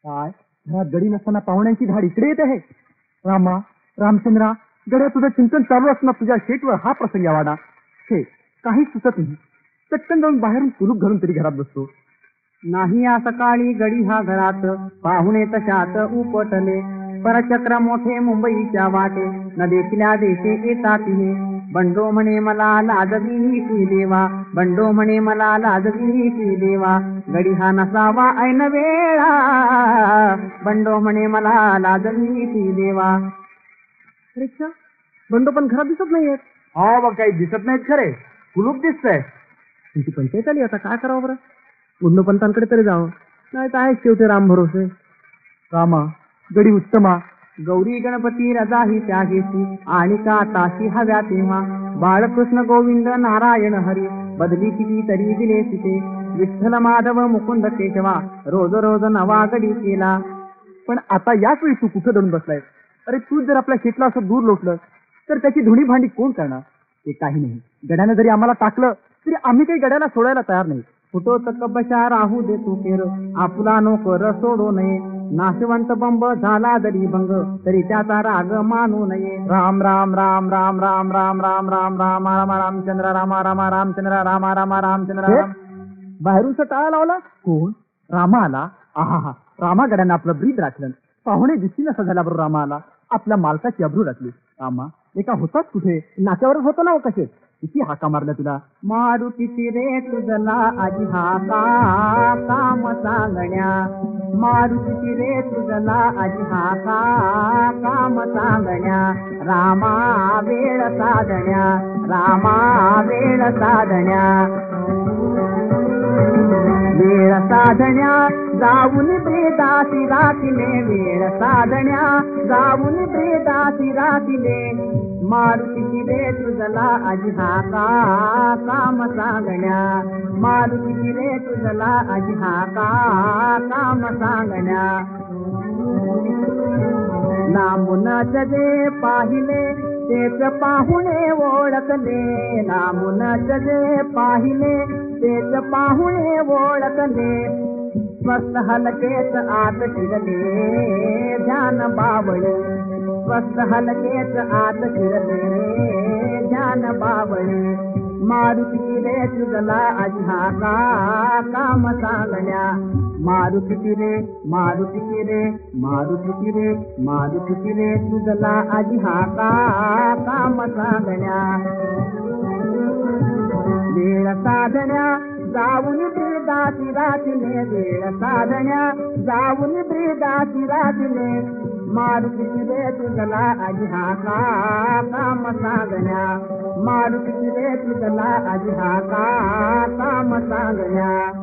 काय घरात गडी नसताना पाहुण्यांची धाड इकडे येत आहे. रामा, रामचंद्रा, गड्या तुझं चिंतन चालू असताना तुझ्या शेटवर हा प्रसंग यावाडा. हे काही सुचत नाही. चटकन जाऊन बाहेरून कुलूप घालून तरी घरात बसतो. नाही या सकाळी गडी हा घरात पाहुणे तशात उपटले. परचक्र मोठे मुंबईच्या वाटे न देखल्या देशे येतात हे. बंडो म्हणे मला लाजवी ती देवा, बंडो म्हणे मला लाजवी ती देवा. गडी हा नसावा ऐन वेळा, बंडो म्हणे मला लाजवी ती देवा. रिक्षा बंडो पण घरात दिसत नाहीयेत. हो बघ, काही दिसत नाहीत खरे, कुलूप दिसतंय. तुमची पंचायत आली, आता काय करावं बरं? गुंडोपंतांकडे तरी जावं, नाही तर आहे शेवटी राम भरोसे. रामा, गडी उत्तमा, गौरी गणपती रजा ही त्या घेती आणि का ताशी हव्या तेव्हा. बाळकृष्ण गोविंद नारायण हरी बदली किती तरी दिले तिथे. विठ्ठल माधव मुकुंद केशवा रोज रोज नवा गडी केला. पण आता याच वेळी तू कुठं दडून बसलाय? अरे तू जर आपल्या शेतला असं दूर लोटलं तर त्याची धुणी भांडी कोण करणार? ते काही नाही, गड्यानं जरी आम्हाला टाकलं तरी आम्ही काही गड्याला सोडायला तयार नाही. फुटो तक बशा राहू दे तू केर, आपला नोकर सोडू नये. नाशवंत बंब झाला जरी भंग, तरी त्याचा राग मानू नये. राम राम राम राम राम राम राम राम राम राम रामचंद्र राम राम रामचंद्र राम राम रामचंद्र राम. बाहेरून टाळा लावला कोण? रामा आला. आहा, रामा गड्यानं आपलं ब्रीद राखलं. पाहुणे दिसती नसा झाला बरोबर रामा आला. आपल्या मालकाची अब्रू राखली. रामा एका होताच कुठे? नाक्यावरच होतो ना. कसे किती हाका मारल्या तुला? मारुतीची रे तुझला आजी हाका काम सांगण्या. मारुतीची रे तुझला आजी हाका काम सांगण्या. रामा वेळ साधण्या, रामा वेळ साधण्या. वेळ साधण्या जाऊन ब्रेदासी रातिले. वेळ साधण्या जाऊन ब्रेदासी रातिले. मारुतीची रे तुझला आजी हाका काम सांगण्या. मारुतीची रे तुझला आजी हाका काम सांगण्या. लांबूनच जे पाहिले तेच पाहुणे ओळखले. लांबूनच जे पाहिले तेच पाहुणे ओळखले. स्वस्त हलकेच आत शिरले ध्यान बावळे. स्वस्त हलकेच आत शिरले ध्यान बावळे. मारुती रे तुझला आजी हाका काम सांगण्या. मारुती रे, मारुती रे, मारुती रे, मारुती रे तुझला आजी हाका काम सांगण्या. वेळ साधण्या जाऊन ब्रेदासी रातिले. वेळ साधण्या जाऊन ब्रेदासी रातिले. मारुती रे तुझला आजी हाका काम सांगण्या. मारुती रे तुझला आजी हाका काम सांगण्या.